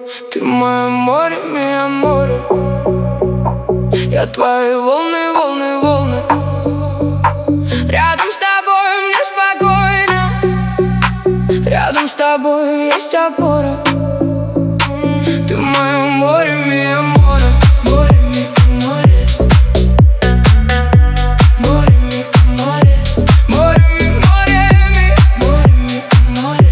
Ты мое море, миа море. Я твои волны, волны, волны. Рядом с тобой мне спокойно. Рядом с тобой есть опора. Ты мое море, миа море. Море, миа море. Море, миа море. Море, миа море, миа море, миа море.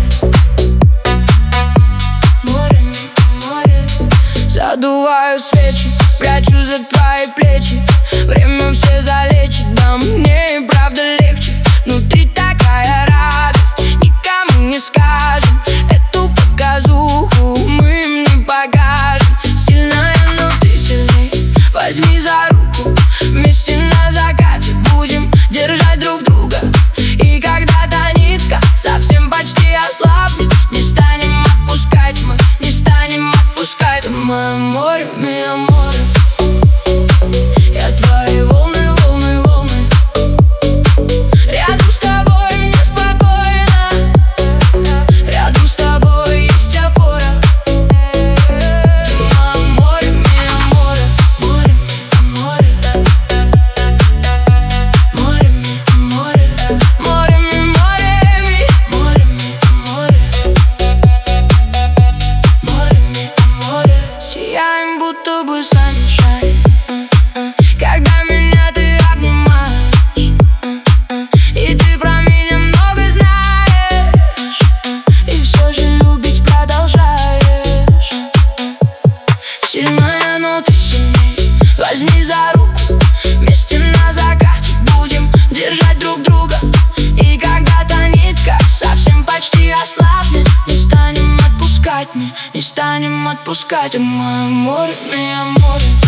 Море, миа море. Задуваю свечи, прячу за твои плечи. Время все залечит, да мне и правда легче. Внутри такая радость, никому не скажем. Эту показуху мы им не покажем. Сильная, но ты сильней, возьми за руку. Вместе на закате будем держать друг друга. И когда-то нитка совсем почти ослабнет, не станем отпускать мы, не станем отпускать. Ты мое море, миа море. Я твои волны, волны, волны. Рядом с тобой мне спокойно. Рядом с тобой есть опора. Ты мое море, миа море. Море, миа море. Море, миа море. Море, миа море, ми. Море, миа море. Море, миа море. Сияем, будто бы sunshine. Когда меня ты обнимаешь, и ты про меня много знаешь, и все же любить продолжаешь. Сильная, но ты сильней, возьми за руку. Вместе на закате будем держать друг друга. И когда-то нитка совсем почти ослабнет, не станем отпускать мы, не станем отпускать. Мое море, миа море.